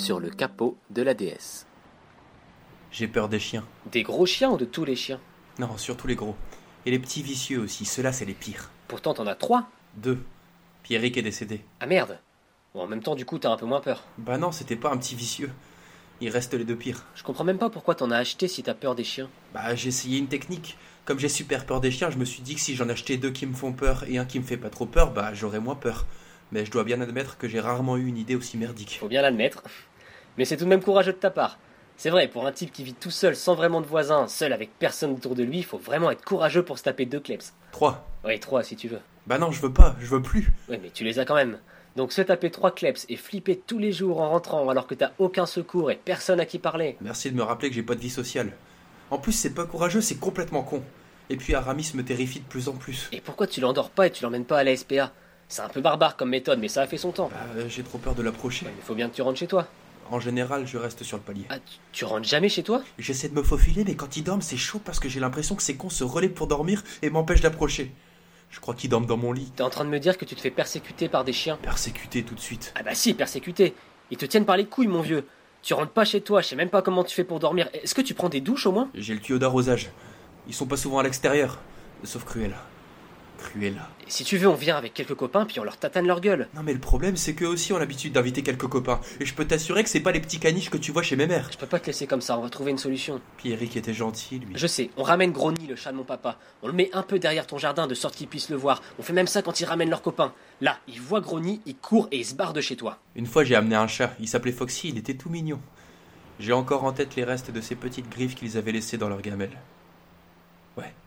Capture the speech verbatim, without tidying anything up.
sur le capot de la déesse. J'ai peur des chiens. Des gros chiens ou de tous les chiens? Non, surtout les gros. Et les petits vicieux aussi, ceux-là c'est les pires. Pourtant t'en as trois. Deux. Pierrick est décédé. Ah merde. Bon, en même temps du coup t'as un peu moins peur. Bah non, c'était pas un petit vicieux. Il reste les deux pires. Je comprends même pas pourquoi t'en as acheté si t'as peur des chiens. Bah j'ai essayé une technique. Comme j'ai super peur des chiens, je me suis dit que si j'en achetais deux qui me font peur et un qui me fait pas trop peur, bah j'aurais moins peur. Mais je dois bien admettre que j'ai rarement eu une idée aussi merdique. Faut bien l'admettre. Mais c'est tout de même courageux de ta part. C'est vrai, pour un type qui vit tout seul, sans vraiment de voisins, seul avec personne autour de lui, il faut vraiment être courageux pour se taper deux kleps. Trois. Oui, trois si tu veux. Bah non, je veux pas, je veux plus. Ouais, mais tu les as quand même. Donc se taper trois kleps et flipper tous les jours en rentrant alors que t'as aucun secours et personne à qui parler. Merci de me rappeler que j'ai pas de vie sociale. En plus, c'est pas courageux, c'est complètement con. Et puis Aramis me terrifie de plus en plus. Et pourquoi tu l'endors pas et tu l'emmènes pas à la S P A? C'est un peu barbare comme méthode, mais ça a fait son temps. Bah, euh, j'ai trop peur de l'approcher. Ouais, mais faut bien que tu rentres chez toi. En général, je reste sur le palier. Ah, tu, tu rentres jamais chez toi? J'essaie de me faufiler, mais quand ils dorment, c'est chaud parce que j'ai l'impression que ces cons se relèvent pour dormir et m'empêchent d'approcher. Je crois qu'ils dorment dans mon lit. T'es en train de me dire que tu te fais persécuter par des chiens? Persécuté tout de suite. Ah bah si, persécuter. Ils te tiennent par les couilles, mon vieux. Tu rentres pas chez toi, je sais même pas comment tu fais pour dormir. Est-ce que tu prends des douches au moins? J'ai le tuyau d'arrosage. Ils sont pas souvent à l'extérieur. Sauf Cruella. Cruella. Et si tu veux, on vient avec quelques copains puis on leur tatane leur gueule. Non mais le problème, c'est qu'eux aussi ont l'habitude d'inviter quelques copains. Et je peux t'assurer que c'est pas les petits caniches que tu vois chez mes mères. Je peux pas te laisser comme ça, on va trouver une solution. Pierrick était gentil, lui. Je sais, on ramène Grony, le chat de mon papa. On le met un peu derrière ton jardin de sorte qu'ils puissent le voir. On fait même ça quand ils ramènent leurs copains. Là, ils voient Grony, ils courent et ils se barrent de chez toi. Une fois, j'ai amené un chat. Il s'appelait Foxy, il était tout mignon. J'ai encore en tête les restes de ces petites griffes qu'ils avaient laissées dans leur gamelle. Ouais.